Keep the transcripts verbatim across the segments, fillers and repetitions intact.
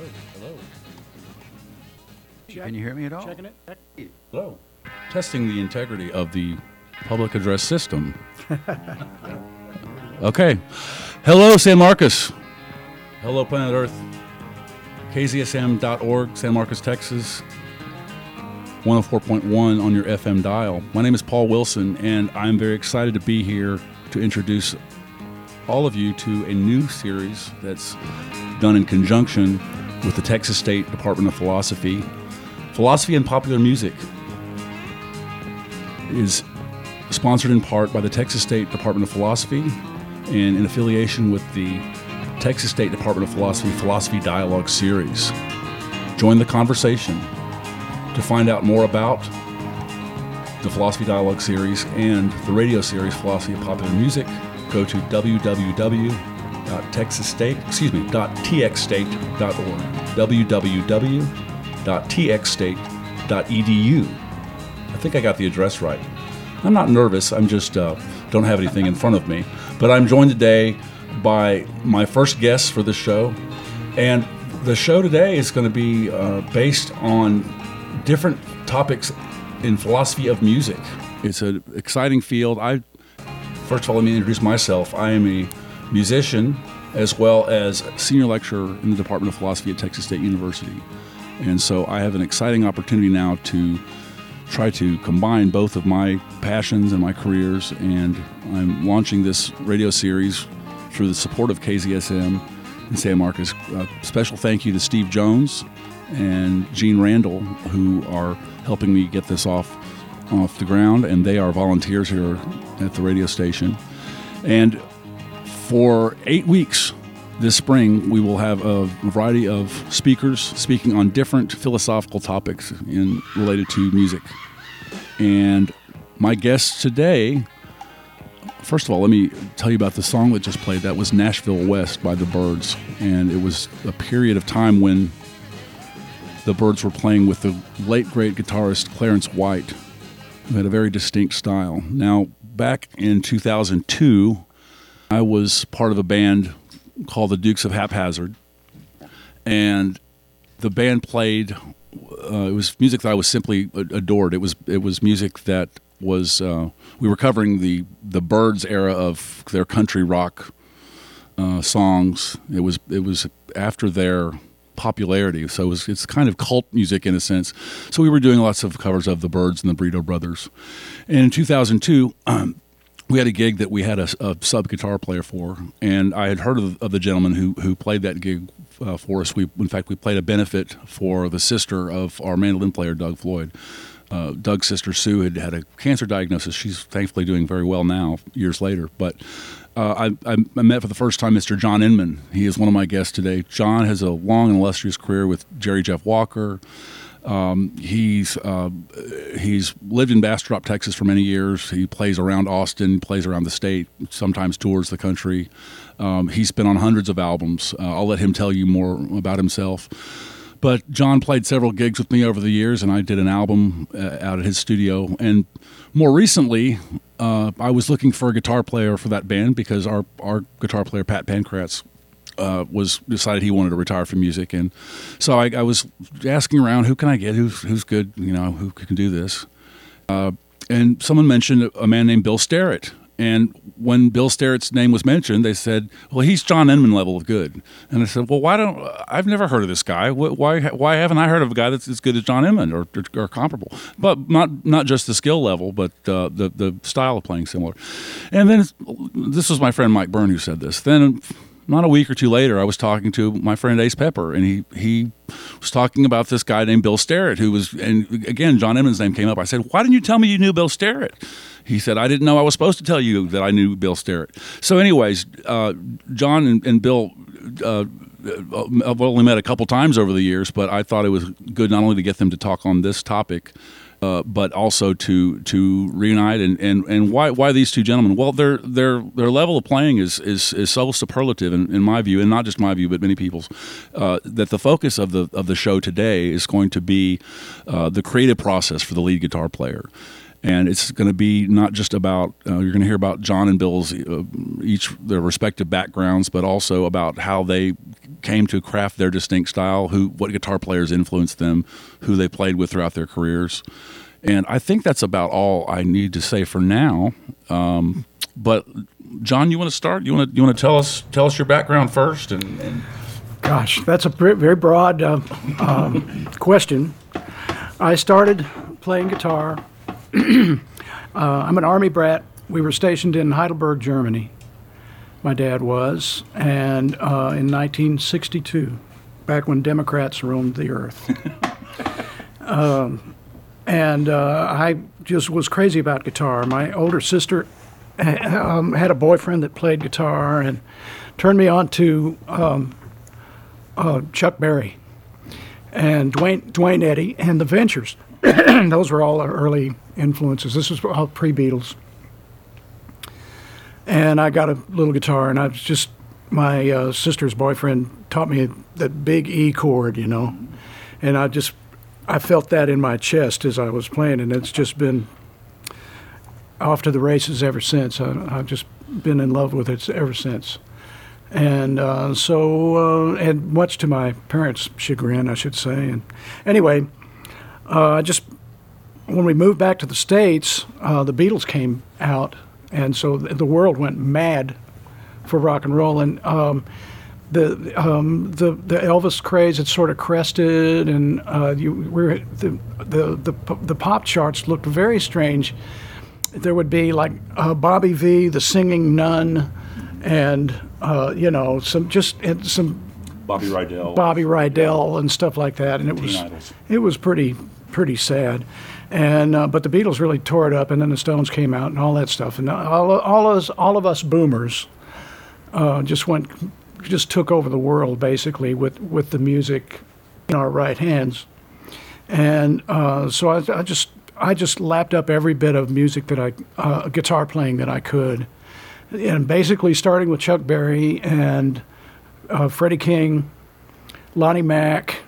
Hello. Check. Can you hear me at all? Checking it. Check. Hello. Testing the integrity of the public address system. Okay. Hello, San Marcos. Hello, Planet Earth. K Z S M dot org, San Marcos, Texas. one oh four point one on your F M dial. My name is Paul Wilson, and I'm very excited to be here to introduce all of you to a new series that's done in conjunction with the Texas State Department of Philosophy. Philosophy and Popular Music is sponsored in part by the Texas State Department of Philosophy and in affiliation with the Texas State Department of Philosophy Philosophy Dialogue Series. Join the conversation to find out more about the Philosophy Dialogue Series and the radio series Philosophy of Popular Music. Go to w w w dot texas state, excuse me, .t x state dot org, w w w dot t x state dot e d u. I think I got the address right. I'm not nervous. I'm just uh, don't have anything in front of me. But I'm joined today by my first guest for the show, and the show today is going to be uh, based on different topics in philosophy of music. It's an exciting field. I First of all, let me introduce myself. I am a musician as well as senior lecturer in the Department of Philosophy at Texas State University. And so I have an exciting opportunity now to try to combine both of my passions and my careers, and I'm launching this radio series through the support of K Z S M in San Marcos. Uh, special thank you to Steve Jones and Gene Randall, who are helping me get this off off the ground, and they are volunteers here at the radio station. And for eight weeks this spring, we will have a variety of speakers speaking on different philosophical topics in related to music. And my guest today, first of all, let me tell you about the song that just played. That was Nashville West by the Byrds, and it was a period of time when the Byrds were playing with the late great guitarist Clarence White, who had a very distinct style. Now, back in two thousand two, I was part of a band called the Dukes of Haphazard, and the band played, uh, it was music that I was simply adored. It was it was music that was, uh, we were covering the, the Byrds era of their country rock uh, songs. It was it was after their popularity, so it was, it's kind of cult music in a sense. So we were doing lots of covers of the Byrds and the Burrito Brothers. And in two thousand two, um, we had a gig that we had a, a sub guitar player for, and I had heard of, of the gentleman who who played that gig uh, for us. We, in fact, we played a benefit for the sister of our mandolin player, Doug Floyd. Uh, Doug's sister Sue had had a cancer diagnosis. She's thankfully doing very well now, years later. But uh, I, I met for the first time Mister John Inman. He is one of my guests today. John has a long and illustrious career with Jerry Jeff Walker. Um, he's uh, he's lived in Bastrop, Texas for many years. He plays around Austin, plays around the state, sometimes tours the country. Um, he's been on hundreds of albums. Uh, I'll let him tell you more about himself. But John played several gigs with me over the years, and I did an album uh, out at his studio. And more recently, uh, I was looking for a guitar player for that band because our, our guitar player, Pat Pancratz, uh, was decided he wanted to retire from music. And so I, I was asking around, who can I get? Who's, who's good, you know, who can do this? Uh, and someone mentioned a man named Bill Sterrett. And when Bill Sterrett's name was mentioned, they said, well, he's John Inman level of good. And I said, well, why don't, I've never heard of this guy. Why why haven't I heard of a guy that's as good as John Inman or, or, or comparable? But not not just the skill level, but uh, the, the style of playing similar. And then this was my friend Mike Byrne who said this. Then not a week or two later, I was talking to my friend Ace Pepper, and he, he was talking about this guy named Bill Sterrett, who was, and again, John Inman's name came up. I said, why didn't you tell me you knew Bill Sterrett? He said, I didn't know I was supposed to tell you that I knew Bill Sterrett. So anyways, uh, John and, and Bill, uh, I've only met a couple times over the years, but I thought it was good not only to get them to talk on this topic, uh, but also to to reunite. And, and, and why why these two gentlemen? Well, their their their level of playing is is, is so superlative in, in my view, and not just my view, but many people's, uh, that the focus of the of the show today is going to be uh, the creative process for the lead guitar player. And it's going to be not just about, uh, you're going to hear about John and Bill's, uh, each their respective backgrounds, but also about how they came to craft their distinct style, who, what guitar players influenced them, who they played with throughout their careers. And I think that's about all I need to say for now. Um, but John, you want to start? You want to you want to tell us tell us your background first? And, and Gosh, that's a very, very broad uh, um, question. I started playing guitar. uh, I'm an Army brat. We were stationed in Heidelberg, Germany. My dad was, and uh, in nineteen sixty-two, back when Democrats roamed the earth. um, and uh, I just was crazy about guitar. My older sister um, had a boyfriend that played guitar and turned me on to um, uh, Chuck Berry and Dwayne, Dwayne Eddy and the Ventures. Those were all our early influences. This was all pre-Beatles. And I got a little guitar, and I was just, my uh, sister's boyfriend taught me that big E chord, you know. And I just, I felt that in my chest as I was playing, and it's just been off to the races ever since. I, I've just been in love with it ever since. And uh, so, uh, and much to my parents' chagrin, I should say. And anyway, uh, I just, when we moved back to the States, uh, the Beatles came out. And so the world went mad for rock and roll, and um, the um, the the Elvis craze had sort of crested, and uh, you were the, the the the pop charts looked very strange. There would be like uh, Bobby V, the singing nun, and uh, you know some just some Bobby Rydell, Bobby Rydell, and stuff like that, and it was Idols. It was pretty pretty sad. And uh, but the Beatles really tore it up, and then the Stones came out and all that stuff, and all all of us, all of us boomers uh, just went, just took over the world basically with, with the music in our right hands, and uh, so I, I just I just lapped up every bit of music that I uh, guitar playing that I could, and basically starting with Chuck Berry and uh, Freddie King, Lonnie Mack,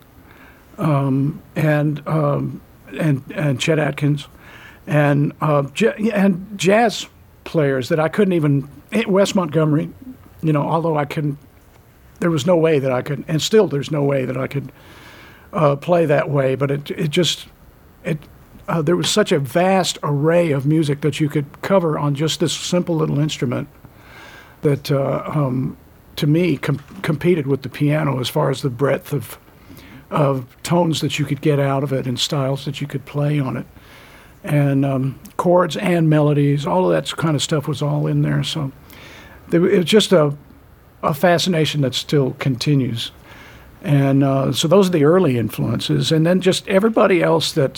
um, and um, and and Chet Atkins, and uh, j- and jazz players that I couldn't even, Wes Montgomery, you know, although I couldn't, there was no way that I could, and still there's no way that I could uh, play that way, but it it just, it uh, there was such a vast array of music that you could cover on just this simple little instrument that uh, um, to me com- competed with the piano as far as the breadth of of tones that you could get out of it and styles that you could play on it. And um, chords and melodies, all of that kind of stuff was all in there. So there, it was just a, a fascination that still continues. And uh, so those are the early influences. And then just everybody else that,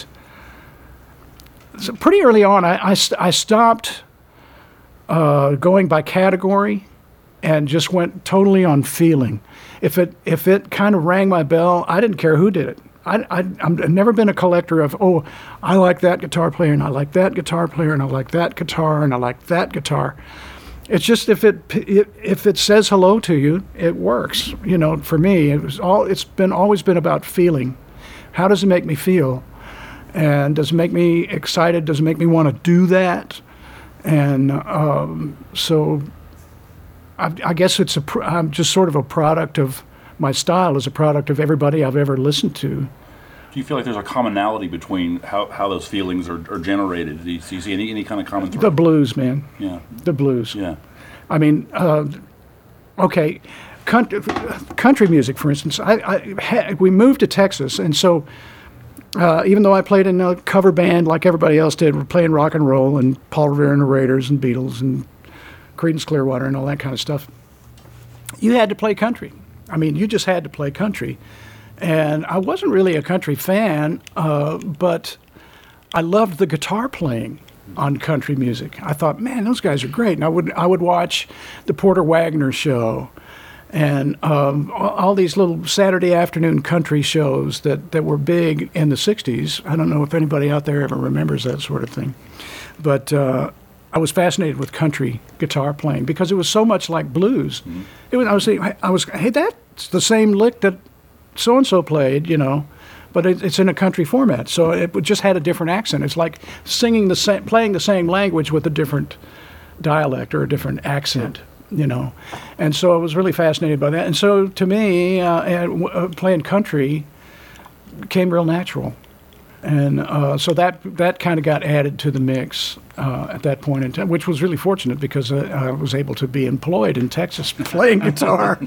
so pretty early on, I, I, st- I stopped uh, going by category and just went totally on feeling. If it if it kind of rang my bell, I didn't care who did it. I, I, I've never been a collector of, oh, I like that guitar player, and I like that guitar player, and I like that guitar, and I like that guitar. It's just if it, it if it says hello to you, it works. You know, for me, it was all. It's been always been about feeling. How does it make me feel? And does it make me excited? Does it make me want to do that? And um, so. I, I guess it's a. Pr- I'm just sort of a product of my style is a product of everybody I've ever listened to. Do you feel like there's a commonality between how, how those feelings are, are generated? Do you, do you see any, any kind of common thread? The blues, man. Yeah. The blues. Yeah. I mean, uh, okay, country, country music, for instance. I, I had, we moved to Texas, and so uh, even though I played in a cover band like everybody else did, we're playing rock and roll and Paul Revere and the Raiders and Beatles and Creedence Clearwater and all that kind of stuff. You had to play country. I mean, you just had to play country. And I wasn't really a country fan, uh, but I loved the guitar playing on country music. I thought, man, those guys are great. And I would I would watch the Porter Wagner show and um, all these little Saturday afternoon country shows that, that were big in the sixties. I don't know if anybody out there ever remembers that sort of thing. But uh, I was fascinated with country guitar playing because it was so much like blues. Mm-hmm. It was. I was saying, I was, hey, that's the same lick that so and so played, you know, but it, it's in a country format, so it would- just had a different accent. It's like singing the same, playing the same language with a different dialect or a different accent, you know. And so I was really fascinated by that. And so to me, uh, and, uh, playing country came real natural. And uh, so that that kind of got added to the mix uh, at that point in time, which was really fortunate because uh, I was able to be employed in Texas playing guitar.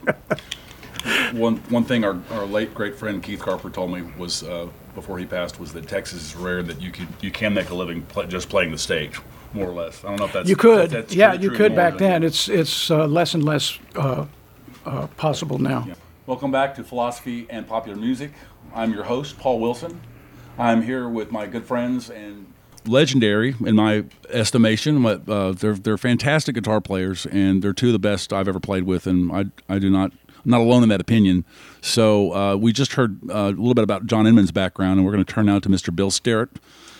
One one thing our, our late great friend Keith Carper told me was uh, before he passed was that Texas is rare that you could you can make a living play, just playing the stage, more or less. I don't know if that's You could, that's yeah, true you more could back than- then. It's it's uh, less and less uh, uh, possible now. Yeah. Welcome back to Philosophy and Popular Music. I'm your host, Paul Wilson. I'm here with my good friends and legendary, in my estimation. Uh, they're they're fantastic guitar players, and they're two of the best I've ever played with, and I I do not I'm not alone in that opinion. So uh, we just heard uh, a little bit about John Inman's background, and we're going to turn now to Mister Bill Sterrett.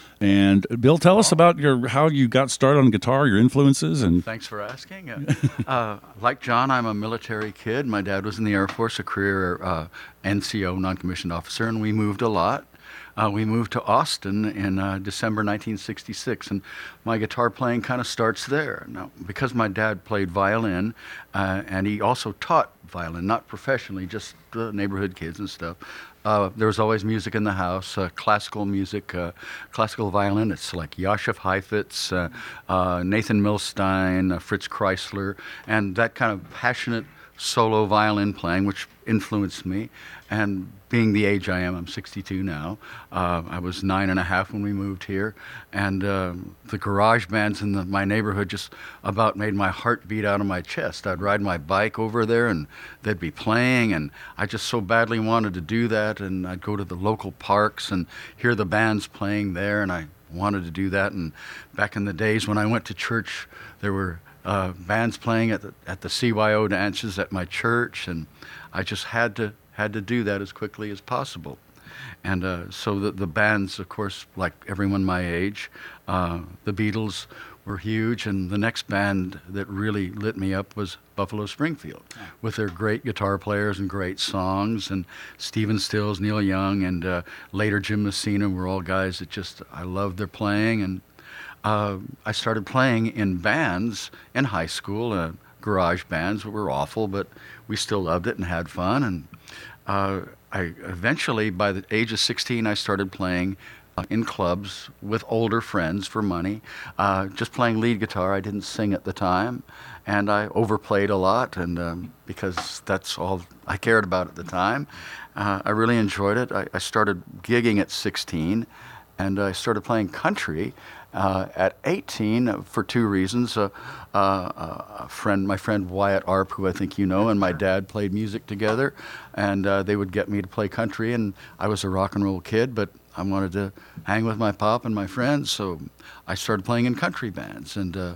And Bill, tell us about your how you got started on guitar, your influences, and Thanks for asking. Uh, uh, like John, I'm a military kid. My dad was in the Air Force, a career uh, N C O, non-commissioned officer, and we moved a lot. Uh, we moved to Austin in uh, December nineteen sixty-six, and my guitar playing kind of starts there. Now, because my dad played violin, uh, and he also taught violin, not professionally, just uh, neighborhood kids and stuff. Uh, there was always music in the house, uh, classical music, uh, classical violin. It's like Yosef Heifetz, uh, uh, Nathan Milstein, uh, Fritz Kreisler, and that kind of passionate solo violin playing, which influenced me. And being the age I am, I'm sixty-two now. Uh, I was nine and a half when we moved here, and uh, the garage bands in the, my neighborhood just about made my heart beat out of my chest. I'd ride my bike over there, and they'd be playing, and I just so badly wanted to do that. And I'd go to the local parks and hear the bands playing there, and I wanted to do that. And back in the days when I went to church, there were uh, bands playing at the, at the C Y O dances at my church, and I just had to had to do that as quickly as possible. And uh, so the, the bands, of course, like everyone my age, uh, the Beatles were huge, and the next band that really lit me up was Buffalo Springfield, with their great guitar players and great songs, and Stephen Stills, Neil Young, and uh, later Jim Messina were all guys that just, I loved their playing. And uh, I started playing in bands in high school, uh, garage bands that were awful, but we still loved it and had fun. And uh, I eventually, by the age of sixteen, I started playing uh, in clubs with older friends for money, uh, just playing lead guitar. I didn't sing at the time, and I overplayed a lot, and um, because that's all I cared about at the time. Uh, I really enjoyed it. I, I started gigging at sixteen, and I started playing country Uh, at eighteen for two reasons. Uh, uh, a friend, my friend Wyatt Arp, who I think you know, and my dad played music together, and uh, they would get me to play country, and I was a rock and roll kid, but I wanted to hang with my pop and my friends, so I started playing in country bands. And uh,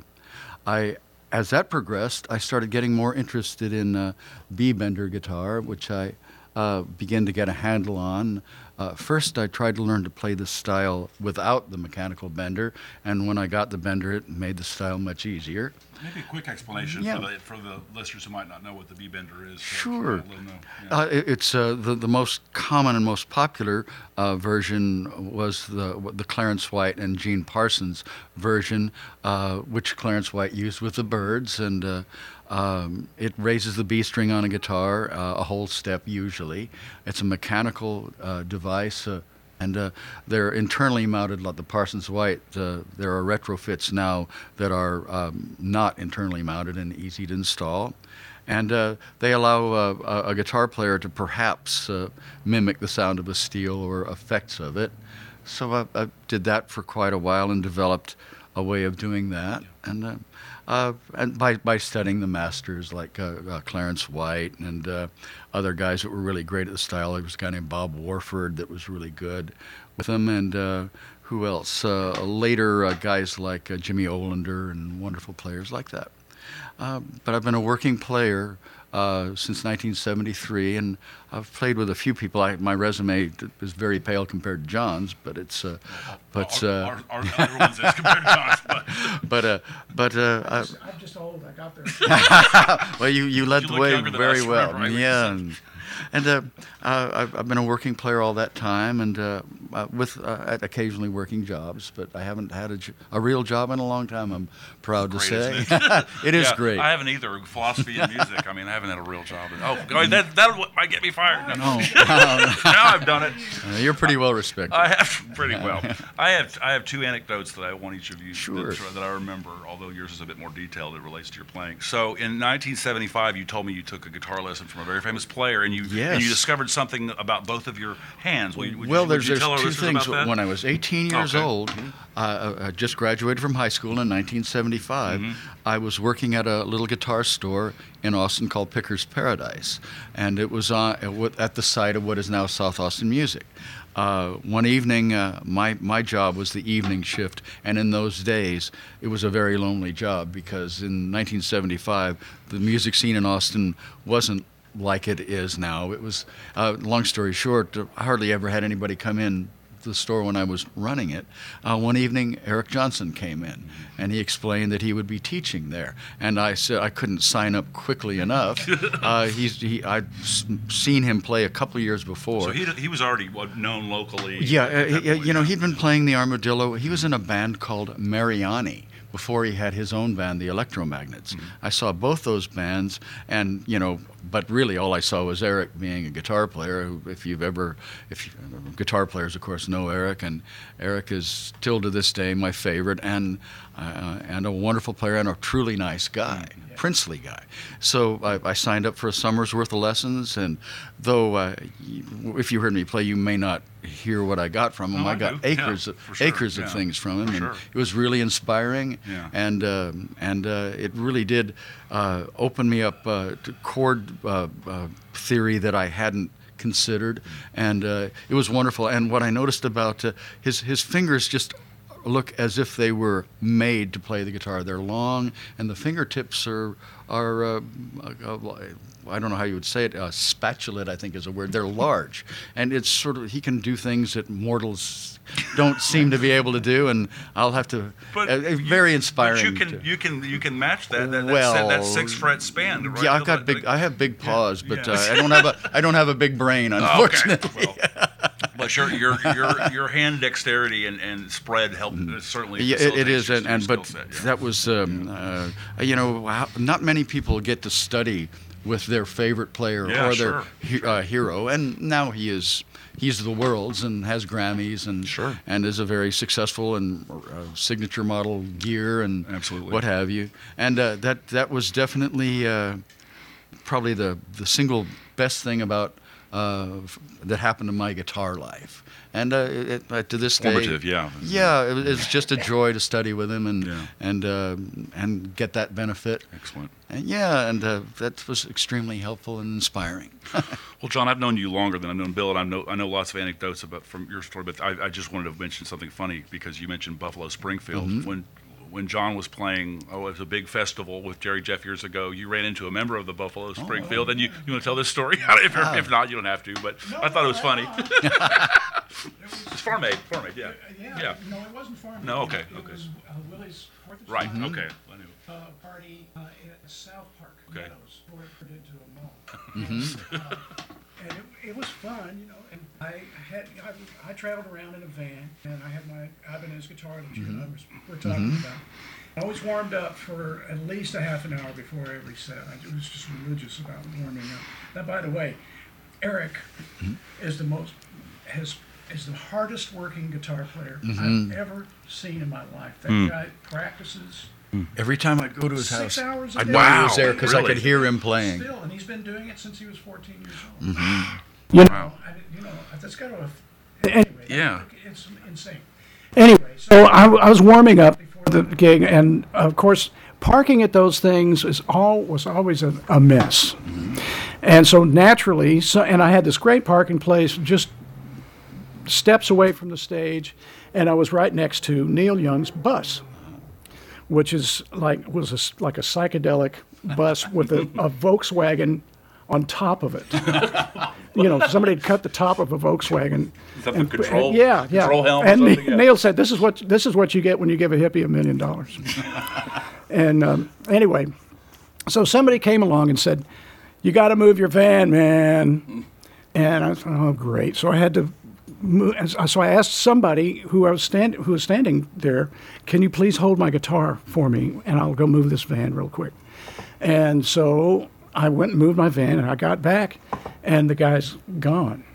I, as that progressed, I started getting more interested in uh, B-bender guitar, which I uh, began to get a handle on. Uh, first, I tried to learn to play the style without the mechanical bender, and when I got the bender, it made the style much easier. maybe a quick explanation Yeah. for the for the listeners who might not know what the B-bender is. so Sure. let them know. Yeah. Uh, it- it's uh, the the most common and most popular uh, version was the the Clarence White and Gene Parsons version, uh, which Clarence White used with the Byrds, and uh, um, it raises the B string on a guitar uh, a whole step usually. It's a mechanical uh, device. Uh, And uh, they're internally mounted like the Parsons White. Uh, there are retrofits now that are um, not internally mounted and easy to install. And uh, they allow uh, a, a guitar player to perhaps uh, mimic the sound of a steel or effects of it. So I, I did that for quite a while and developed a way of doing that. And uh, uh, and by, by studying the masters like uh, uh, Clarence White and uh, other guys that were really great at the style. There was a guy named Bob Warford that was really good with them, and uh, who else? Uh, later, uh, guys like uh, Jimmy Olander and wonderful players like that. Uh, but I've been a working player uh, since nineteen seventy-three, and I've played with a few people. I, my resume is very pale compared to John's, but it's uh, but our, uh, our, our other ones is compared to John's, but but uh, but uh, I, I'm just old. I got there. well, you, you led You the look way younger than very us, well. remember, right? Yeah. And, and uh, uh, I've, I've been a working player all that time, and uh, uh, with uh, occasionally working jobs, but I haven't had a, j- a real job in a long time. I'm proud to Great, say isn't it? it is Yeah, great. I haven't either. Philosophy and music. I mean, I haven't had a real job. In, oh, God, that that might get me fired. No, No, now I've done it. Uh, you're pretty well respected. I have pretty well. I have I have two anecdotes that I want each of you Sure. that, that I remember. Although yours is a bit more detailed, it relates to your playing. So in nineteen seventy-five, you told me you took a guitar lesson from a very famous player, and you Yes. and you discovered something about both of your hands. Would, would well, you, there's, would you there's tell our two listeners things. about that? When I was eighteen years Okay. old, uh, I just graduated from high school in nineteen seventy-five. Mm-hmm. I was working at a little guitar store in Austin called Picker's Paradise, and it was on, at the site of what is now South Austin Music. Uh, one evening, uh, my my job was the evening shift, and in those days, it was a very lonely job because in nineteen seventy-five, the music scene in Austin wasn't like it is now. It was, uh, long story short, I hardly ever had anybody come in to the store when I was running it. Uh, one evening, Eric Johnson came in, and he explained that he would be teaching there. And I said I couldn't sign up quickly enough. uh, he's, he, I'd s- seen him play a couple of years before. So he he was already what, known locally. Yeah, uh, at that he- point, you know, yeah. he'd been playing the Armadillo. He was in a band called Mariani before he had his own band, the Electromagnets. Mm-hmm. I saw both those bands, and you know, but really all I saw was Eric being a guitar player. who, If you've ever, if you, guitar players, of course, know Eric, and Eric is still to this day my favorite, and uh, and a wonderful player and a truly nice guy. Princely guy. So I, I signed up for a summer's worth of lessons, and though uh, you, if you heard me play, you may not hear what I got from him. Oh, I I got do. acres, Yeah, of, for sure. acres of Yeah, things from him, for and sure. it was really inspiring. Yeah. And uh, and uh, it really did uh, open me up uh, to chord uh, uh, theory that I hadn't considered, and uh, it was wonderful. And what I noticed about uh, his his fingers just look as if they were made to play the guitar. They're long, and the fingertips are are uh, uh, I don't know how you would say it. Uh, spatulate, I think, is a word. They're large, and it's sort of he can do things that mortals don't seem to be able to do. And I'll have to. But uh, you- very inspiring. But you can to- you can you can match that that, that, Well, that six fret span. Right? yeah, I've got Like- big. I have big paws, but yeah. uh, I don't have a. I don't have a big brain, Oh, unfortunately. okay. Well, but your your your your hand dexterity and, and spread help uh, certainly. Yeah, it, it facilitates is, your- and, your and but skill set, yeah. that was, um, uh, you know, how, not many people get to study with their favorite player Yeah, or sure, their he, uh, hero, and now he is. He's the world's and has Grammys and Sure. and is a very successful and uh, signature model gear and Absolutely. what have you. And uh, that that was definitely uh, probably the the single best thing about uh, f- that happened in my guitar life. And uh, it, uh, to this Formative, day, yeah. yeah, it, was- it's just a joy to study with him and Yeah. and uh, and get that benefit. Excellent. And yeah, and uh, that was extremely helpful and inspiring. Well, John, I've known you longer than I've known Bill, and I know I know lots of anecdotes about from your story. But I, I just wanted to mention something funny because you mentioned Buffalo Springfield. Mm-hmm. When when John was playing, oh, it was a big festival with Jerry Jeff years ago. You ran into a member of the Buffalo Springfield, and you you want to tell this story? if, you're- if not, you don't have to. But I thought it was funny. It's farm aid, farm aid, yeah, yeah. No, it wasn't farm. No, okay, It okay. was uh, Willie's Fourth of Right. July, Okay. I knew. uh, party uh, at South Park Okay. Meadows, before it turned into a mall. And, uh, and it, it was fun, you know. And I had I, I traveled around in a van, and I had my Ibanez guitar that you and I was, were talking about. I always warmed up for at least a half an hour before every set. I was just religious about warming up. Now, by the way, Eric is the most has is the hardest working guitar player I've ever seen in my life. That guy practices Every time I'd go to his six house, hours a I'd day. know he Wow, was there because I really? could hear him playing. Still, and he's been doing it since he was fourteen years old. Mm-hmm. You know, Wow. I, you know, that's got to. Anyway, Yeah. it's insane. Anyway, so I, I was warming up before the gig, and of course, parking at those things is all was always a, a mess. And so naturally, so and I had this great parking place just steps away from the stage, and I was right next to Neil Young's bus, which is like was a s like a psychedelic bus with a, a Volkswagen on top of it. You know, somebody had cut the top of a Volkswagen. Is that the and- control- yeah, yeah. control helm or And something? Yeah. Neil said, "This is what this is what you get when you give a hippie a million dollars." And um, anyway, so somebody came along and said, you got to move your van, man. And I thought, oh, great. So I had to move. So I asked somebody who I was stand, who was standing there, can you please hold my guitar for me, and I'll go move this van real quick. And so I went and moved my van, and I got back, and the guy's gone.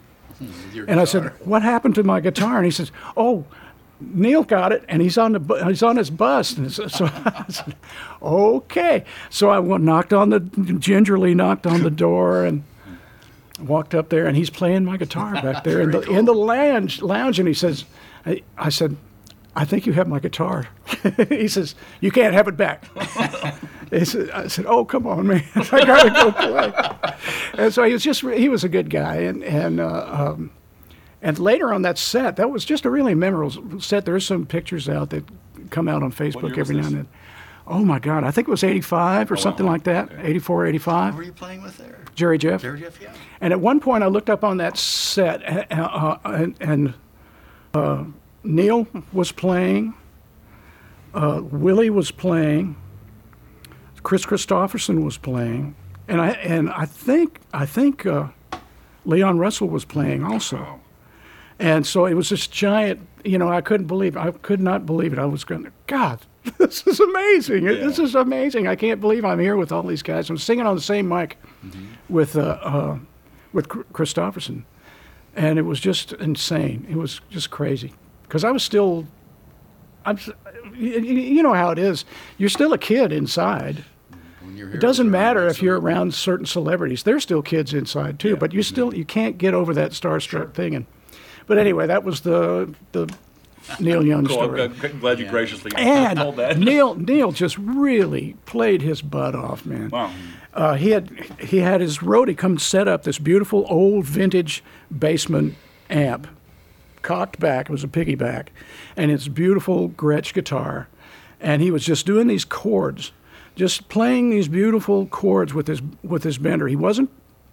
And I said, what happened to my guitar? And he says, oh, Neil got it, and he's on the bu- he's on his bus. And so, so I said, okay. So I went, knocked on the gingerly knocked on the door and walked up there, and he's playing my guitar back there in the cool. in the lounge lounge. And he says, I, I said, I think you have my guitar. He says, you can't have it back. He said, I said, oh, come on, man. I got to go play. And so he was just, he was a good guy. And, and, uh, um, and later on that set, that was just a really memorable set. There's some pictures out that come out on Facebook year every was now and this? then. Oh, my God. I think it was eighty-five or wow. something like that, eighty-four, eighty-five. Who were you playing with there? Jerry Jeff. Jerry Jeff, yeah. And at one point, I looked up on that set, uh, uh, and, and uh, Neil was playing, uh, Willie was playing, Chris Christopherson was playing, and I and I think I think uh, Leon Russell was playing also. And so it was this giant, you know, I couldn't believe, I could not believe it. I was going, God, this is amazing. This is amazing. I can't believe I'm here with all these guys. I'm singing on the same mic mm-hmm. with uh, uh, with Christopherson, and it was just insane. It was just crazy because I was still, I'm, you, you know how it is. You're still a kid inside. When you're It here doesn't with matter everyone, if you're absolutely. around certain celebrities. They're still kids inside too, but you still you can't get over that starstruck thing. And but anyway, that was the the Neil Young Cool. story. I'm glad- I'm glad you graciously told And that. Neil Neil just really played his butt off, man. Wow. Uh, he had he had his roadie come set up this beautiful old vintage Bassman amp, cocked back. It was a piggyback, and it's beautiful Gretsch guitar, and he was just doing these chords, just playing these beautiful chords with his with his bender. He wasn't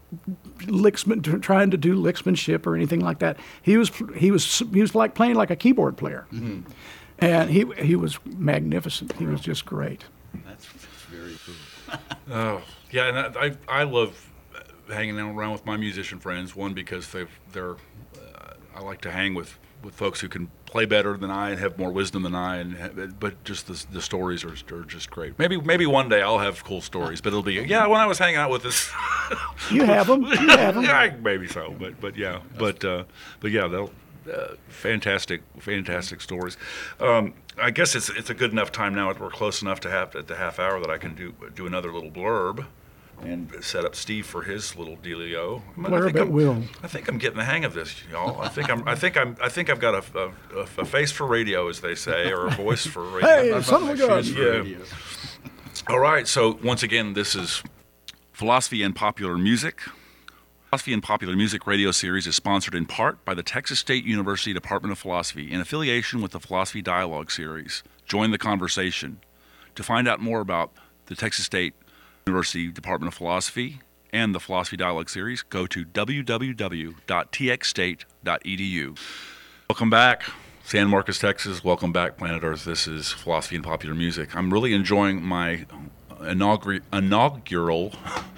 licksman trying to do licksmanship or anything like that. He was he was he was like playing like a keyboard player, mm-hmm. and he he was magnificent. He was just great. That's, that's very cool. Oh, yeah, and I, I I love hanging out around with my musician friends. One, because they've they're uh, I like to hang with, with folks who can play better than I and have more wisdom than I, and have, but just the, the stories are, are just great. Maybe maybe one day I'll have cool stories, but it'll be yeah. When I was hanging out with this, You have them. You have them. yeah, maybe so, but but yeah, but uh, but yeah, they'll. Uh, fantastic, fantastic stories. Um, I guess it's it's a good enough time now. We're close enough to have at the half hour that I can do do another little blurb and set up Steve for his little dealio. I mean, I Blurb think at I'm- will. I think I'm getting the hang of this, y'all. I think I'm. I think I'm. I think I've got a, a, a face for radio, as they say, or a voice for radio. Hey, I've son got of my a gun. shoes for Yeah. radio. All right. So once again, this is Philosophy and Popular Music. Philosophy and Popular Music radio series is sponsored in part by the Texas State University Department of Philosophy in affiliation with the Philosophy Dialogue series. Join the conversation. To find out more about the Texas State University Department of Philosophy and the Philosophy Dialogue series, go to w w w dot t x state dot e d u. Welcome back, San Marcos, Texas. Welcome back, Planet Earth. This is Philosophy and Popular Music. I'm really enjoying my inaugural, inaugural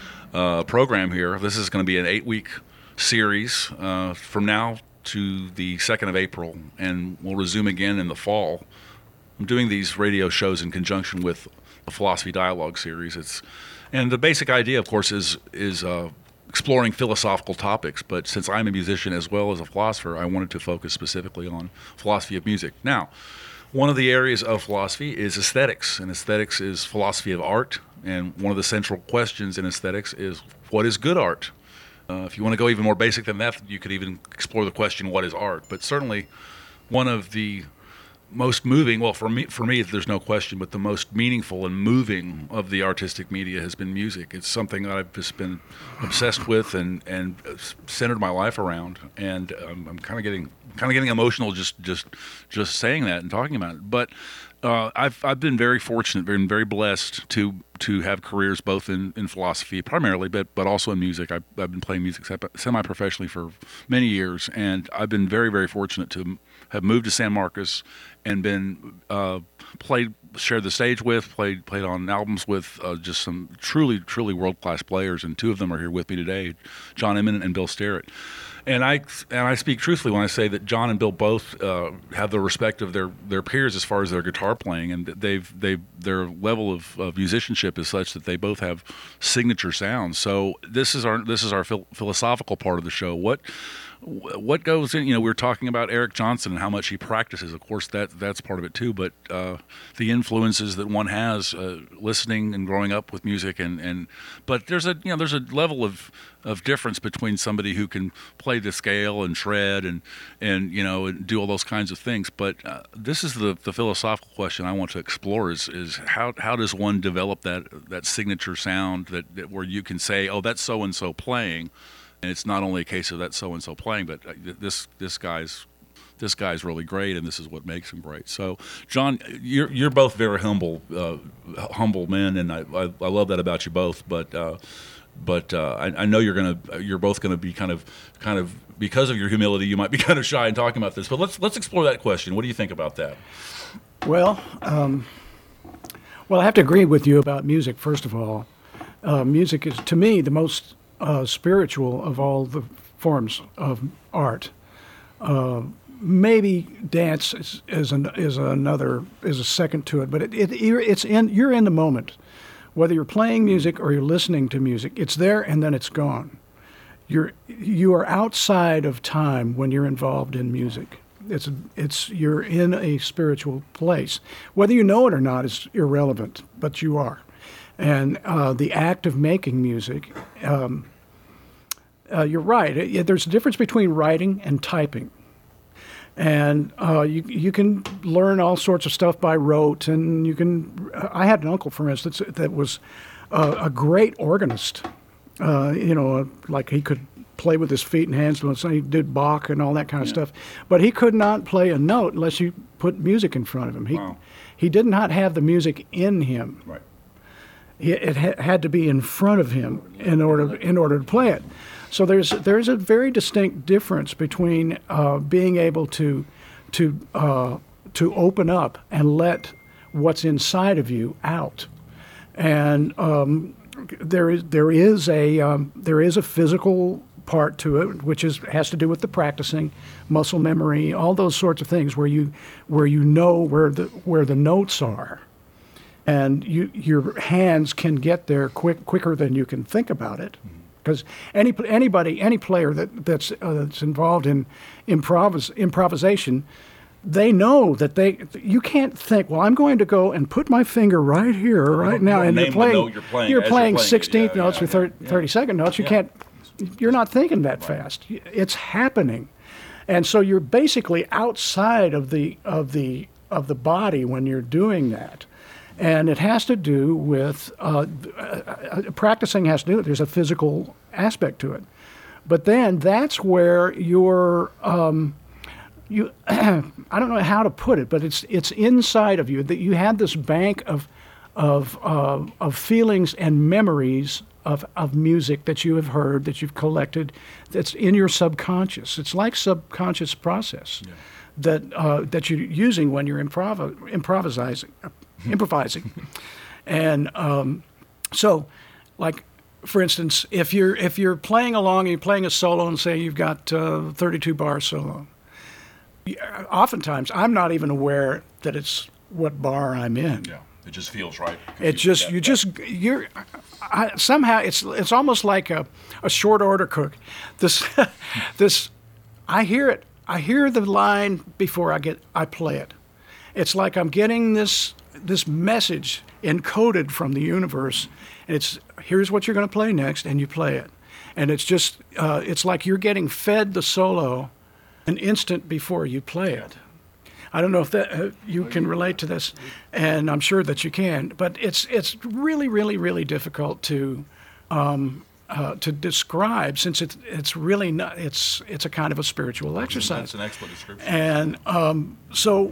uh, program here. This is going to be an eight-week series uh, from now to the second of April, and we'll resume again in the fall. I'm doing these radio shows in conjunction with the Philosophy Dialogue series. It's and the basic idea, of course, is is uh, exploring philosophical topics. But since I'm a musician as well as a philosopher, I wanted to focus specifically on philosophy of music. Now, one of the areas of philosophy is aesthetics, and aesthetics is philosophy of art. And one of the central questions in aesthetics is, what is good art? Uh, if you want to go even more basic than that, you could even explore the question, what is art? But certainly, one of the most moving, well, for me, for me, there's no question, but the most meaningful and moving of the artistic media has been music. It's something that I've just been obsessed with and, and centered my life around. And um, I'm kind of getting kind of getting emotional just just just saying that and talking about it. But uh, I've I've been very fortunate, been very blessed to to have careers both in, in philosophy primarily, but but also in music. I've, I've been playing music semi-professionally for many years, and I've been very very fortunate to have moved to San Marcos and been uh, played shared the stage with, played played on albums with, uh, just some truly truly world class players, and two of them are here with me today, John Eminent and Bill Sterrett. And I and I speak truthfully when I say that John and Bill both uh, have the respect of their, their peers as far as their guitar playing, and they've they their level of, of musicianship is such that they both have signature sounds. So this is our this is our phil- philosophical part of the show. What what goes in? You know, we were talking about Eric Johnson and how much he practices. Of course, that that's part of it too. But uh, the influences that one has uh, listening and growing up with music, and, and but there's a you know there's a level of of difference between somebody who can play the scale and shred and and you know and do all those kinds of things. But uh, this is the the philosophical question I want to explore: is is how how does one develop that that signature sound that, that where you can say, oh, that's so and so playing. And it's not only a case of that so and so playing, but this this guy's this guy's really great, and this is what makes him great. So, John, you're you're both very humble uh, humble men, and I, I I love that about you both. But uh, but uh, I, I know you're gonna you're both gonna be kind of kind of because of your humility, you might be kind of shy in talking about this. But let's let's explore that question. What do you think about that? Well, um, well, I have to agree with you about music. First of all, uh, music is to me the most Uh, spiritual of all the forms of art. Uh, maybe dance is, is, an, is another is a second to it, but it, it it's in you're in the moment, whether you're playing music or you're listening to music. It's there and then it's gone. You're you are outside of time when you're involved in music. It's it's you're in a spiritual place. Whether you know it or not is irrelevant, but you are. And uh, the act of making music, um, uh, you're right. It, it, there's a difference between writing and typing. And uh, you you can learn all sorts of stuff by rote, and you can. I had an uncle, for instance, that was uh, a great organist. Uh, you know, like he could play with his feet and hands, and he did Bach and all that kind of Yeah. stuff. But he could not play a note unless you put music in front of him. He Wow. he did not have the music in him. Right. It ha- had to be in front of him in order in order to play it. So there's there's a very distinct difference between uh, being able to to uh, to open up and let what's inside of you out, and um, there is there is a um, there is a physical part to it, which is has to do with the practicing, muscle memory, all those sorts of things where you where you know where the where the notes are. And you, your hands can get there quick, quicker than you can think about it, because any anybody, any player that that's uh, that's involved in improvis, improvisation, they know that they you can't think. Well, I'm going to go and put my finger right here, right now, Name and the you're playing. note you're playing You're as you're playing playing it. sixteenth Yeah, notes yeah, or thirty, yeah. thirty-second notes. You Yeah. can't. You're not thinking that fast. It's happening, and so you're basically outside of the of the of the body when you're doing that. And it has to do with uh, uh, practicing has to do with there's a physical aspect to it, but then that's where your um, you I don't know how to put it, but it's it's inside of you that you have this bank of of uh, of feelings and memories of of music that you have heard, that you've collected, that's in your subconscious. It's like subconscious process Yeah. that uh, that you're using when you're improv improvising. improvising. And um, so, like, for instance, if you're if you're playing along and you're playing a solo and say you've got uh, thirty-two bar solo, oftentimes I'm not even aware that it's what bar I'm in. Yeah. It just feels right. It just you just you're I, somehow it's it's almost like a, a short order cook. This this I hear it. I hear the line before I get I play it. It's like I'm getting this this message encoded from the universe, and it's here's what you're going to play next, and you play it, and it's just uh, it's like you're getting fed the solo an instant before you play it. I don't know if that uh, you can relate to this, and I'm sure that you can, but it's it's really really really difficult to um, uh, to describe, since it's it's really not it's it's a kind of a spiritual exercise. That's an excellent description. And um, so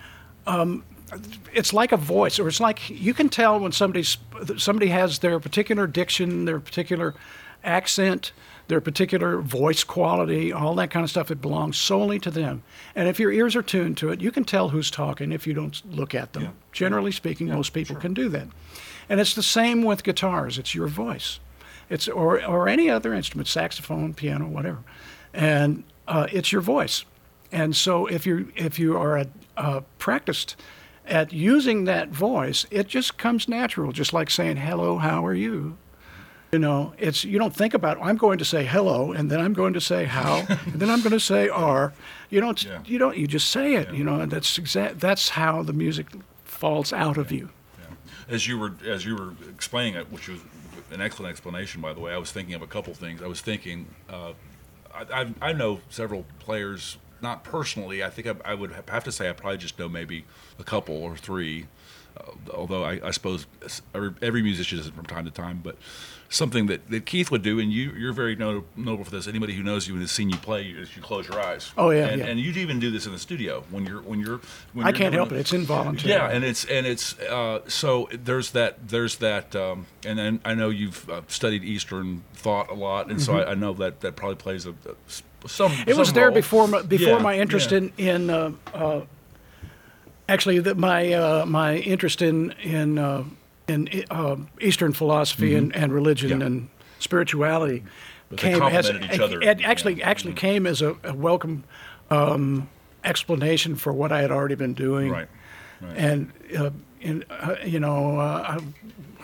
um, it's like a voice, or it's like you can tell when somebody's somebody has their particular diction, their particular accent, their particular voice quality, all that kind of stuff. It belongs solely to them. And if your ears are tuned to it, you can tell who's talking if you don't look at them. Yeah. Generally speaking, Yeah, most people sure. can do that. And it's the same with guitars. It's your voice. It's or or any other instrument, saxophone, piano, whatever. And uh, it's your voice. And so if you if you are a, uh, practiced at using that voice, it just comes natural, just like saying, hello, how are you? You know, it's you don't think about, I'm going to say hello, and then I'm going to say how, and then I'm going to say are. You don't, Yeah. you don't, you just say it, Yeah. you know, and that's exact, that's how the music falls out of you. As you were as you were explaining it, which was an excellent explanation, by the way, I was thinking of a couple things. I was thinking, uh, I, I, I know several players, not personally. I think I, I would have to say I probably just know maybe a couple or three. Uh, although I, I suppose every, every musician does it from time to time, but something that, that Keith would do, and you, you're very not- notable for this. Anybody who knows you and has seen you play, is you close your eyes. Oh, yeah, and, yeah. and you'd even do this in the studio when you're when you're. When I you're can't doing help a- it. It's involuntary. Yeah, and it's and it's uh, so there's that there's that, um, and then I know you've uh, studied Eastern thought a lot, and so I, I know that that probably plays a, a some. Mm-hmm. It was some there role. before my, before Yeah, my interest yeah. in in uh, uh, actually the, my uh, my interest in in uh, in uh, Eastern philosophy and, and religion Mm-hmm. Yeah. and spirituality But they came as complemented each other. it actually Yeah. actually came as a, a welcome um, explanation for what I had already been doing. Right. Right. And uh, in, uh, you know, uh, I,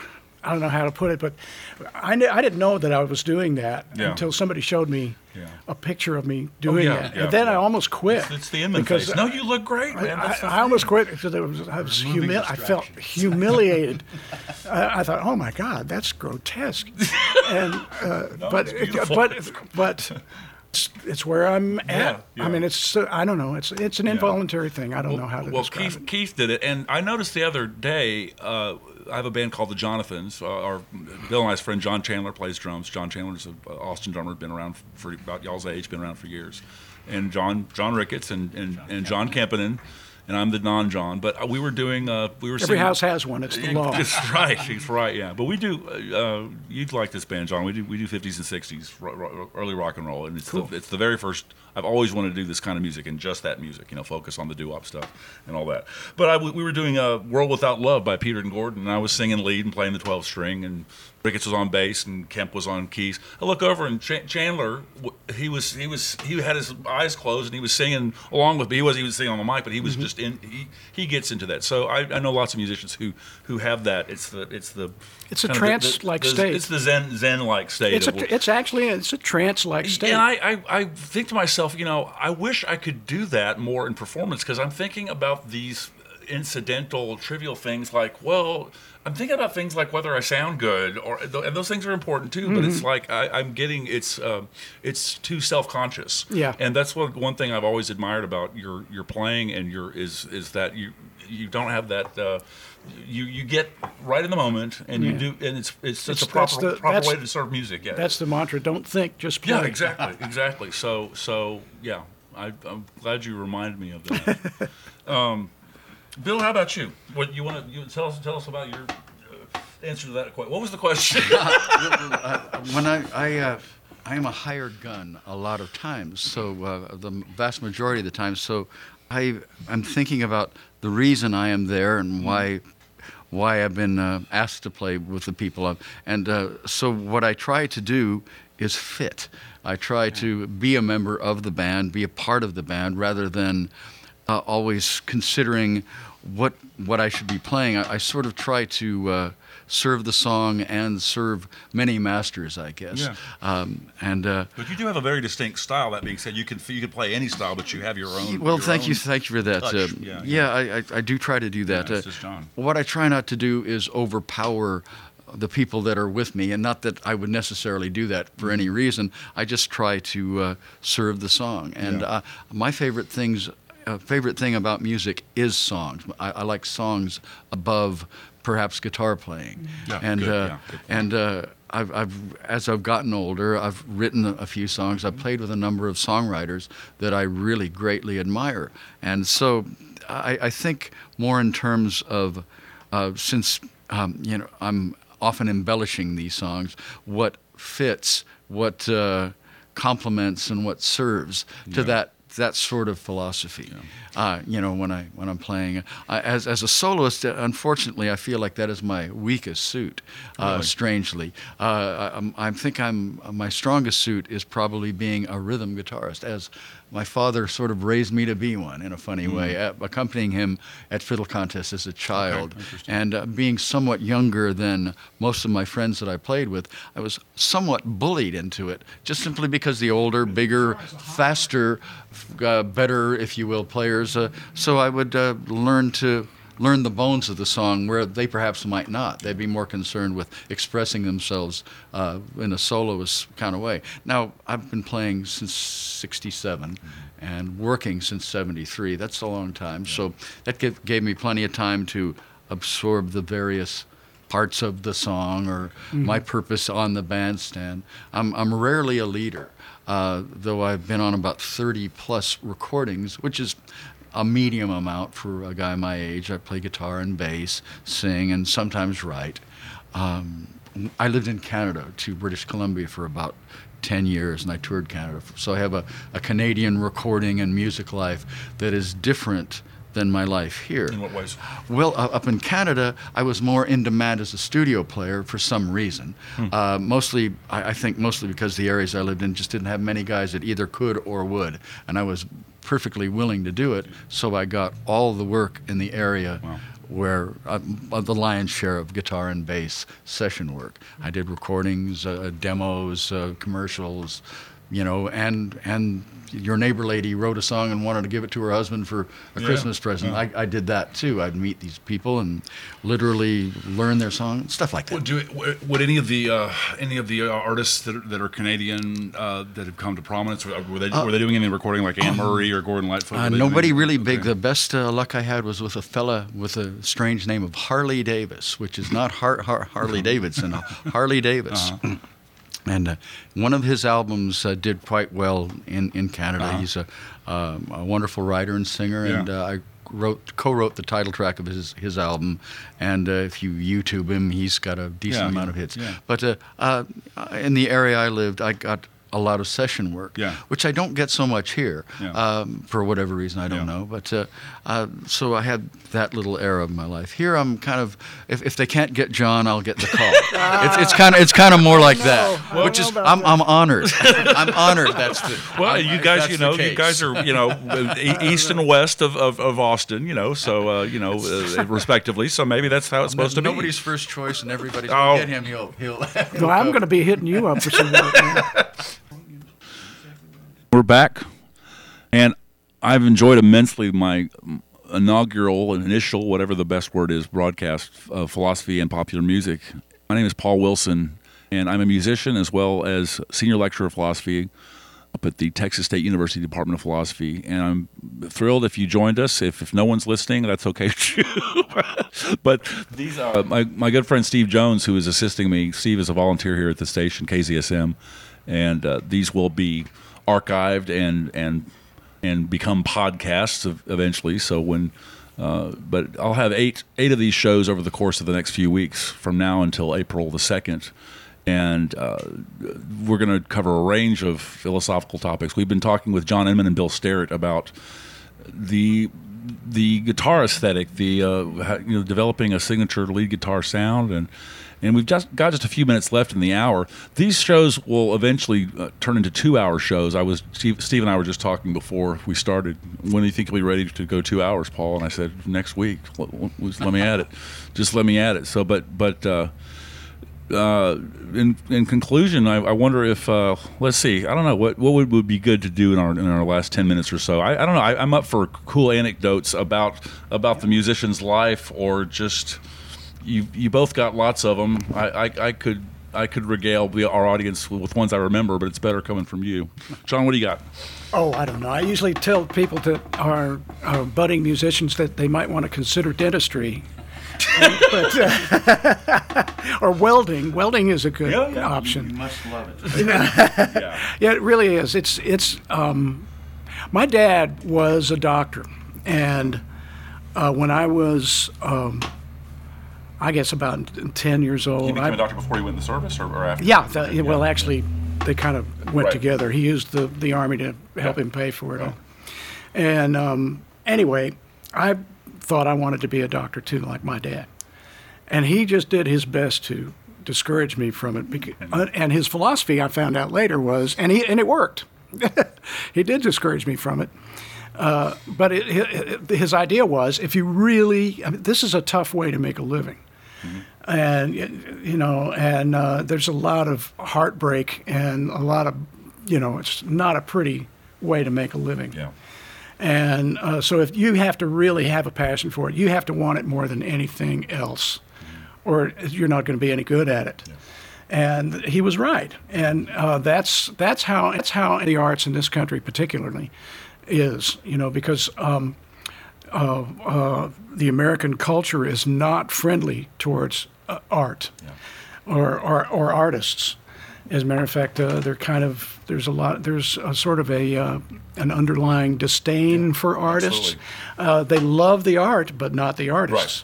I don't know how to put it, but I, kn- I didn't know that I was doing that Yeah. until somebody showed me Yeah. a picture of me doing yeah, that, yeah, and then I yeah. almost quit. It's, it's the Inman because face. No, you look great, man. I, That's the I thing. almost quit because it was, I was Removing humil- I felt humiliated. I, I thought, oh my God, that's grotesque. and uh, but it's beautiful. but but it's, it's where I'm at. Yeah, yeah. I mean, it's uh, I don't know. It's it's an involuntary thing. I don't know how to well, describe Keith, it. Keith did it, and I noticed the other day. Uh, I have a band called the Jonathans. Uh, our Bill and I's friend John Chandler plays drums. John Chandler's an Austin drummer, been around for about y'all's age, been around for years. And John John Ricketts and and, and John Kempinen, and I'm the non-John. But we were doing uh, we were Every singing, house has one. It's the law. That's right. He's right. Yeah, but we do. Uh, you'd like this band, John. We do. We do fifties and sixties, ro- ro- early rock and roll, and it's Cool. the, it's the very first. I've always wanted to do this kind of music and just that music. You know, focus on the doo-wop stuff and all that. But I, we were doing uh, "World Without Love" by Peter and Gordon, and I was singing lead and playing the twelve string, and Ricketts was on bass and Kemp was on keys. I look over and Ch- Chandler, w- he was he was he had his eyes closed and he was singing along with me. He wasn't even singing on the mic, but he was just in. He, he gets into that. So I, I know lots of musicians who who have that. It's the it's the It's a kind of the- trance-like the, the, state. It's the zen zen like state. It's of- a, it's actually it's a trance-like state. and I, I, I think to myself, you know, I wish I could do that more in performance because I'm thinking about these incidental, trivial things like, well, I'm thinking about things like whether I sound good, or and those things are important too. But Mm-hmm. it's like I, I'm getting it's uh, it's too self-conscious. Yeah. and that's what one thing I've always admired about your your playing and your is is that you you don't have that. Uh, you you get right in the moment, and you Yeah. do, and it's it's such It's- a proper that's the- proper that's- way to serve music. Yeah, That's the mantra. Don't think, just play. yeah, exactly, exactly. So, so yeah, I, I'm glad you reminded me of that. um, Bill, how about you? What you want to you tell us? Tell us about your uh, answer to that question. What was the question? When I I, uh, I am a hired gun a lot of times, so uh, the vast majority of the time. So I I'm thinking about the reason I am there and why why I've been uh, asked to play with the people. I'm, and uh, so what I try to do is fit. I try to be a member of the band, be a part of the band, rather than uh, always considering what what I should be playing. I, I sort of try to uh, serve the song and serve many masters, I guess. Yeah. Um, and uh, But you do have a very distinct style. That being said, you can you can play any style, but you have your own. well, your thank own you, thank you for that. touch. Uh, Yeah, yeah, I, I, I do try to do that. Yeah, it's Uh, just John. What I try not to do is overpower the people that are with me, and not that I would necessarily do that for any reason. I just try to uh, serve the song. And Yeah. uh, my favorite things, uh, favorite thing about music is songs. I, I like songs above perhaps guitar playing. Yeah, and good, uh, yeah, good point. and uh, I've, I've as I've gotten older, I've written a, a few songs. I've played with a number of songwriters that I really greatly admire, and so I, I think more in terms of uh, since um, you know I'm often embellishing these songs, what fits, what uh, complements and what serves to that that sort of philosophy. Uh, you know, when I when I'm playing, uh, as as a soloist, uh, unfortunately, I feel like that is my weakest suit. Uh, Really? Strangely, uh, I, I'm- I think I'm my strongest suit is probably being a rhythm guitarist, as my father sort of raised me to be one in a funny way, uh, accompanying him at fiddle contests as a child, and uh, being somewhat younger than most of my friends that I played with. I was somewhat bullied into it, just simply because the older, bigger, faster, uh, better, if you will, players. Uh, so I would uh, learn to learn the bones of the song where they perhaps might not. They'd be more concerned with expressing themselves uh, in a soloist kind of way. Now, I've been playing since sixty-seven and working since seventy-three. That's a long time. So that gave, gave me plenty of time to absorb the various parts of the song or my purpose on the bandstand. I'm, I'm rarely a leader, uh, though I've been on about thirty plus recordings, which is a medium amount for a guy my age. I play guitar and bass, sing, and sometimes write. Um, I lived in Canada to British Columbia for about ten years, and I toured Canada. So I have a, a Canadian recording and music life that is different than my life here. In what ways? Well, uh, up in Canada, I was more in demand as a studio player for some reason. Uh, mostly, I, I think mostly because the areas I lived in just didn't have many guys that either could or would. And I was perfectly willing to do it, so I got all the work in the area Wow. where uh, uh, the lion's share of guitar and bass session work. I did recordings, uh, demos, uh, commercials, you know, and and your neighbor lady wrote a song and wanted to give it to her husband for a Yeah, Christmas present. yeah. I, I did that too. I'd meet these people and literally learn their song, stuff like that. Would, do it, would- would any of the uh, any of the uh, artists that are, that are Canadian uh, that have come to prominence, were were they, were they doing any recording like Anne Murray or Gordon Lightfoot? Uh, Were they doing nobody any- really big. okay. The best uh, luck I had was with a fella with a strange name of Harley Davis, which is not Har- Har- Harley Davidson, Harley Davis. Uh-huh. And uh, one of his albums uh, did quite well in, in Canada. Uh-huh. He's a, um, a wonderful writer and singer, and Yeah. uh, I wrote co-wrote the title track of his his album. And uh, if you YouTube him, he's got a decent Yeah, amount yeah, of hits. yeah. But uh, uh, in the area I lived, I got a lot of session work, Yeah. which I don't get so much here Yeah. um, for whatever reason, I don't Yeah. know. But uh, uh, so I had that little era of my life. Here I'm kind of, if, if they can't get John, I'll get the call. it's it's kind of it's kind of more like that, I which don't is know about I'm I'm honored. I'm honored. That's the Well, I'm- you guys, that's you the know, you case. guys are, you know, e- east and west of, of, of Austin, you know, so, uh, you know, uh, respectively. So maybe that's how it's supposed to be. Nobody's first choice, and everybody's Oh. gonna get him. He'll he'll. Well, I'm going to be hitting you up for some work. man. We're back, and I've enjoyed immensely my inaugural and initial, whatever the best word is, broadcast of philosophy and popular music. My name is Paul Wilson, and I'm a musician as well as senior lecturer of philosophy up at the Texas State University Department of Philosophy. And I'm thrilled if you joined us. If, if no one's listening, that's okay too. But these are my, my good friend Steve Jones, who is assisting me. Steve is a volunteer here at the station, K Z S M, and uh, these will be archived and and and become podcasts ev- eventually. So when, uh, but I'll have eight eight of these shows over the course of the next few weeks from now until April the second, and uh, we're going to cover a range of philosophical topics. We've been talking with John Inman and Bill Sterrett about the the guitar aesthetic, the uh, how- you know developing a signature lead guitar sound, and and we've just got just a few minutes left in the hour. These shows will eventually uh, turn into two-hour shows. I was Steve, Steve and I were just talking before we started. When do you think you'll be ready to go two hours, Paul? And I said next week. Let, let- let me add it. Just let me add it. So, but but. Uh, uh, in in conclusion, I, I wonder if uh, let's see. I don't know what what would, would be good to do in our in our last ten minutes or so. I, I don't know. I, I'm up for cool anecdotes about about the musician's life, or just you you both got lots of them. I, I, I could I could regale the, our audience with ones I remember, but it's better coming from you. John, what do you got? Oh, I don't know. I usually tell people that are uh, budding musicians that they might want to consider dentistry. And- but, uh, or welding. Welding is a good Yeah, yeah. option. must love it. Yeah. Yeah, it really is. It's it's. Um, my dad was a doctor, and uh, when I was, um, I guess about ten years old, You became I- a doctor before you went in the service, or, or after? yeah, the, well, actually, they kind of went Right. together. He used the, the Army to help Yeah. him pay for it all. And um, anyway, I thought I wanted to be a doctor too, like my dad. And he just did his best to discourage me from it. Because, and his philosophy, I found out later, was, and he and it worked. He did discourage me from it. Uh, but it, it, his idea was, if you really, I mean, this is a tough way to make a living. Mm-hmm. And, you know, and uh, there's a lot of heartbreak and a lot of, you know, it's not a pretty way to make a living. Yeah. And uh, so if you have to really have a passion for it, you have to want it more than anything else, or you're not going to be any good at it. Yeah. And he was right. And uh, that's that's how that's how the arts in this country particularly is, you know, because um, uh, uh, the American culture is not friendly towards uh, art Yeah. or, or or artists. As a matter of fact, uh, they're kind of there's a lot there's a sort of a uh, an underlying disdain for artists. Uh, they love the art, but not the artists.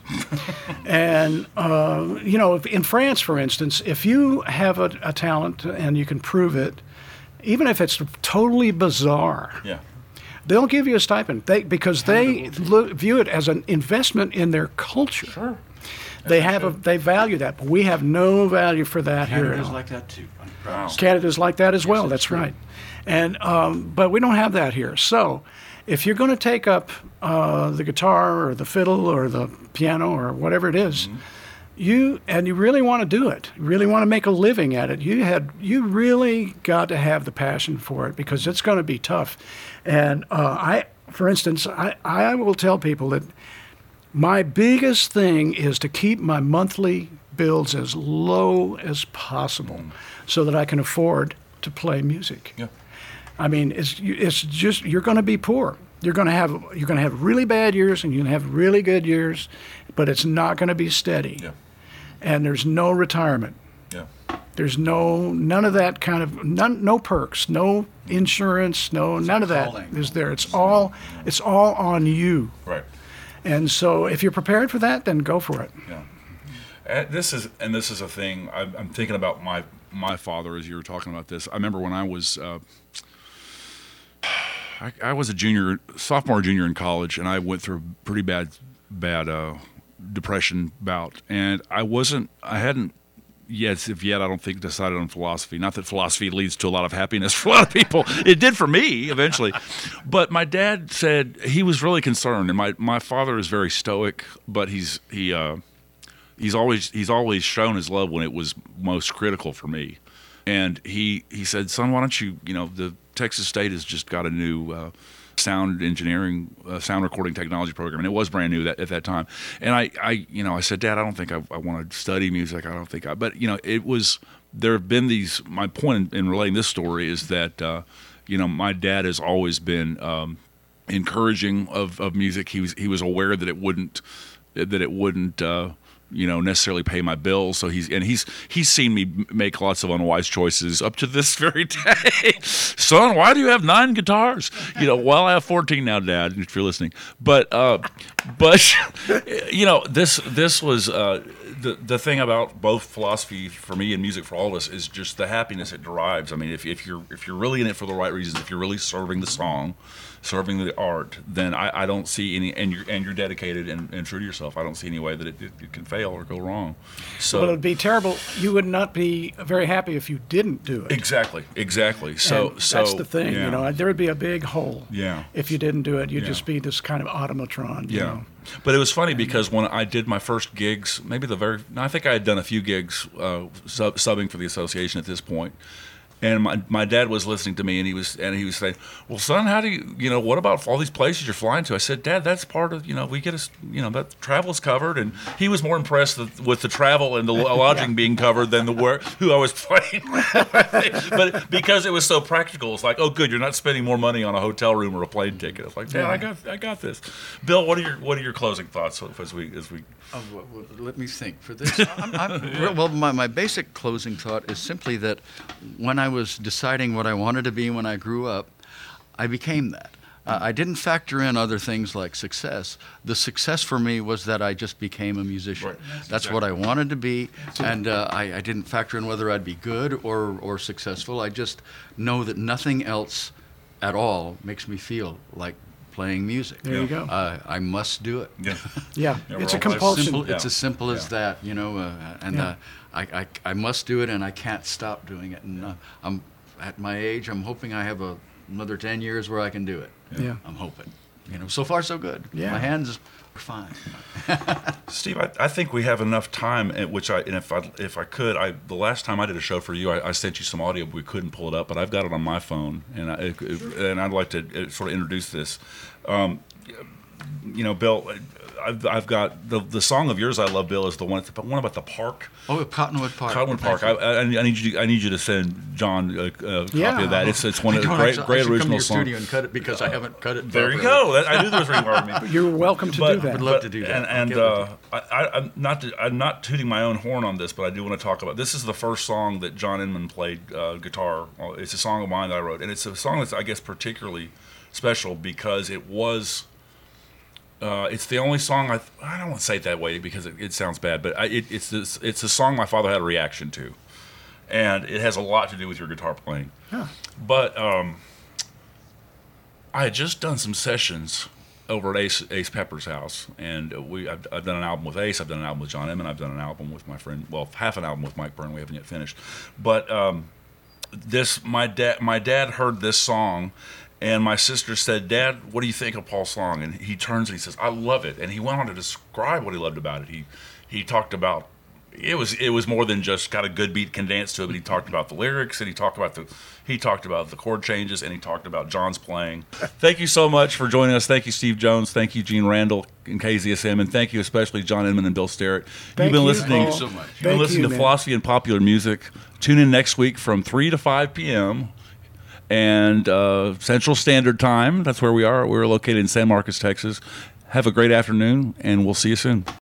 And uh, you know, if, in France, for instance, if you have a, a talent and you can prove it, even if it's totally bizarre, Yeah. they'll give you a stipend. They because they look, view it as an investment in their culture. Sure. They have a they value that, but we have no value for that here at Canada's all. like that too. Wow. Canada's like that as well. it's That's true. right. And um, but we don't have that here. So if you're going to take up uh, the guitar or the fiddle or the piano or whatever it is, Mm-hmm. you and you really want to do it, you really want to make a living at it, you had you really got to have the passion for it, because it's going to be tough. And uh, I, for instance, I, I will tell people that my biggest thing is to keep my monthly bills as low as possible so that I can afford to play music. Yeah. I mean, it's it's just you're going to be poor. You're going to have you're going to have really bad years and you're going to have really good years, but it's not going to be steady. Yeah. And there's no retirement. Yeah. There's no none of that kind of none, no perks, no insurance, no none of that calling. is there. It's all it's all on you. Right. And so if you're prepared for that, then go for it. Yeah. Uh, this is and this is a thing. I'm, I'm thinking about my my father as you were talking about this. I remember when I was uh, I, I was a junior, sophomore, junior in college, and I went through a pretty bad bad uh, depression bout, and I wasn't. I hadn't. Yet, if yet, I don't think decided on philosophy. Not that philosophy leads to a lot of happiness for a lot of people. It did for me eventually. But my dad said he was really concerned, and my, my father is very stoic, but he's he uh, he's always he's always shown his love when it was most critical for me. And he he said, "Son, why don't you you know the Texas State has just got a new uh, sound engineering, uh, sound recording technology program, and it was brand new that, at that time." And I, I, you know, I said, "Dad, I don't think I, I want to study music. I don't think I." But you know, it was there have been these. My point in, in relating this story is that uh, you know, my dad has always been um, encouraging of, of music. He was he was aware that it wouldn't that it wouldn't. Uh, you know, necessarily pay my bills. So he's and he's he's seen me make lots of unwise choices up to this very day. Son, why do you have nine guitars? You know, well, I have fourteen now, Dad, if you're listening. But uh, but you know, this this was uh, the the thing about both philosophy for me and music for all of us is just the happiness it derives. I mean, if if you're if you're really in it for the right reasons, if you're really serving the song, serving the art, then I, I don't see any, and you're and you're dedicated and, and true to yourself. I don't see any way that it, it, it can fail or go wrong. So Well, it'd be terrible. You would not be very happy if you didn't do it. exactly, exactly. So And so that's the thing, yeah. you know. There would be a big hole. Yeah. If you didn't do it, you'd Yeah. just be this kind of automatron. You Yeah. know? But it was funny because when I did my first gigs, maybe the very, I think I had done a few gigs uh, sub, subbing for the association at this point. And my, my dad was listening to me, and he was and he was saying, "Well, son, how do you you know what about all these places you're flying to?" I said, "Dad, that's part of you know we get us you know that travel's covered." And he was more impressed with, with the travel and the lodging being covered than the work who I was playing. But because it was so practical, it's like, "Oh, good, you're not spending more money on a hotel room or a plane ticket." It's like, "Dad, I got I got this." Bill, what are your what are your closing thoughts as we as we Oh, well, well, let me think for this. I'm, I'm, well, my, my basic closing thought is simply that when I was deciding what I wanted to be when I grew up, I became that. Uh, I didn't factor in other things like success. The success for me was that I just became a musician. Right. That's That's what I wanted to be, and uh, I, I didn't factor in whether I'd be good or, or successful. I just know that nothing else at all makes me feel like playing music. There you go. Uh, I must do it. Yeah. Yeah, Yeah, it's we're a all- compulsion. Simple, Yeah. It's as simple as Yeah. that, you know, uh, and Yeah. uh, I, I, I must do it, and I can't stop doing it. And uh, I'm at my age. I'm hoping I have a, another ten years where I can do it. Yeah. I'm hoping. You know, so far so good. Yeah. My hands are fine. Steve, I, I think we have enough time, at which I, and if I, if I could, I, the last time I did a show for you, I, I sent you some audio, but we couldn't pull it up, but I've got it on my phone, and I, it, and I'd like to uh, sort of introduce this. Um, you know, Bill, I've, I've got the the song of yours I love, Bill, is the one one about the park. Oh, Cottonwood Park. Cottonwood Thank Park. I, you. I, I need you. I need you to send John a, a copy Yeah. of that. It's it's one I of the don't great actually- I great should come to original your songs. studio and cut it because I haven't cut it. There you properly. go. That, I knew there was a requirement. You're welcome to But- do that. Would love but- to do that. And, I'll and get with uh, I, I, I'm not to, I'm not tooting my own horn on this, but I do want to talk about. This is the first song that John Inman played uh, guitar. It's a song of mine that I wrote, and it's a song that's I guess particularly special because it was. Uh, it's the only song I. I don't want to say it that way because it, it sounds bad, but I, it, it's this, it's a song my father had a reaction to, and it has a lot to do with your guitar playing. Yeah. But um, I had just done some sessions over at Ace, Ace Pepper's house, and we I've, I've done an album with Ace, I've done an album with John Inman, I've done an album with my friend, well, half an album with Mike Byrne. We haven't yet finished, but um, this my dad my dad heard this song. And my sister said, "Dad, what do you think of Paul's song?" And he turns and he says, "I love it." And he went on to describe what he loved about it. He he talked about it was it was more than just got a good beat, can dance to it. But he talked about the lyrics, and he talked about the he talked about the chord changes, and he talked about John's playing. Thank you so much for joining us. Thank you, Steve Jones. Thank you, Gene Randall and K Z S M, and thank you especially John Inman and Bill Sterrett. Thank You've been you, listening. Paul. Thank you so much. You've been Thank listening you, to man. Philosophy and Popular Music. Tune in next week from three to five p.m. and uh, Central Standard Time. That's where we are. We're located in San Marcos, Texas. Have a great afternoon, and we'll see you soon.